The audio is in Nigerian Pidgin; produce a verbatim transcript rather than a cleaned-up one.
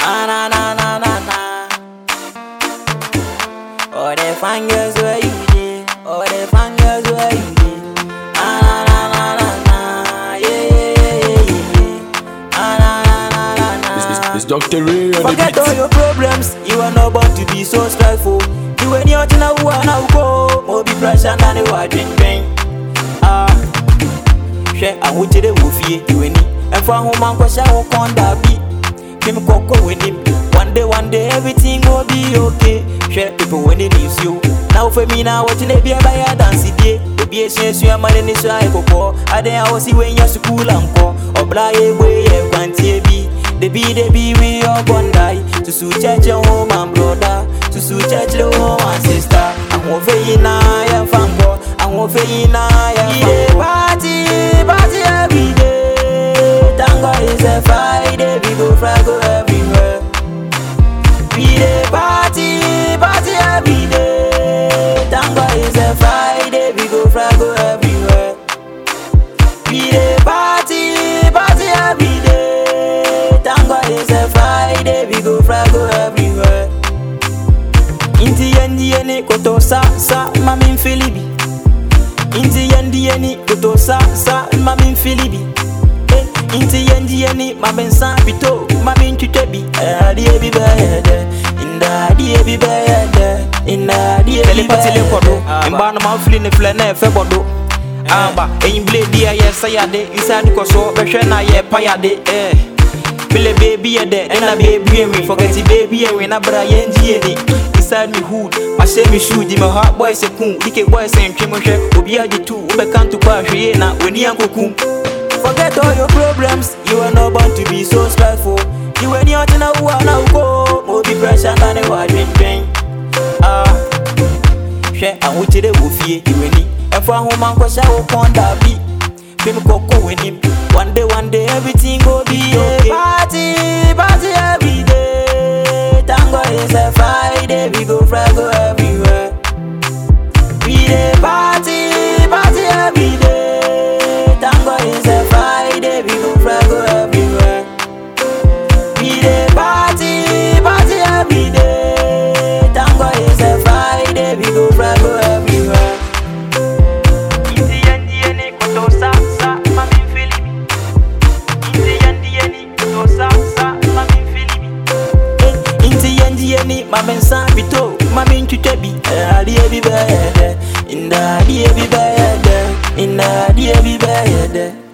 Ah na na na na na. All the fingers where you did, all the fingers where you did. Ah na na na na na, yeah yeah yeah yeah yeah. Ah na na na na na. It's, it's, it's Doctor Ray on the Forget beat. all your problems, you are not born to be so stressful. You ain't your thing now, now go. More be pressure than the white drink drink. Ah, share I want you to move here, you ain't. And for home, I'm going to go on that beat. Him coco with him. One day, one day, everything will be okay. Share people when they need you. Now for me now, watching it be a buy a dance day. The B S S, you are my in this I go. I then I was see when you're school and call. Or blind way, and can't be. The be the be we all gonna die. To sue church your home and brother. To sue church your home and sister. I won't fail in I am fanboy. I won't fail in I am fanboy. Party, party every day. Thank God it's a Friday. We go fly go everywhere. We dey party, party every day. Thank God it's a Friday. We go fly go everywhere. We dey party, party every day. Thank God it's a Friday. We go fly go everywhere. Inti yendi yeni koto sa sa mami Filibi. Inti yendi yeni koto sa sa mami Filibi. Eh, inti yendi yeni mami sa pito mami chutebi. Eh, die bi bede. Inda die bi bede. Inda die bi bede. Imba no ma fili ne fle na efe bodo. Amba enyi blade dia yes ayade inside koso behwe na ye payade eh. Bele baby ye de na baby we forget baby we na bra ye ndie ni inside me hood my say me shoe di my heart boy say kun dike boy say ntwe mo hwe obi agi tu ube kan to kwa hwe na weni ankokum. Forget all your problems, you are not born to be so stressful. You ain't your thing now, now go. More be pressure than the white drink drink. Ah, share I want you to move here, you ain't. And for home man go shower upon that beat. Feel coco with him. One day, one day everything go be okay. Party, party every day. Thank God it's a Friday. We go fly go everywhere. We dey party, party every day. Thank God it's a Friday. We go fly go everywhere. We dey party, party every day. Thank God it's a Friday. We go fly go everywhere. Mami sa pito, mami nchutebi. Eh, die bi bede. Inda die bi bede. Inda die bi bede.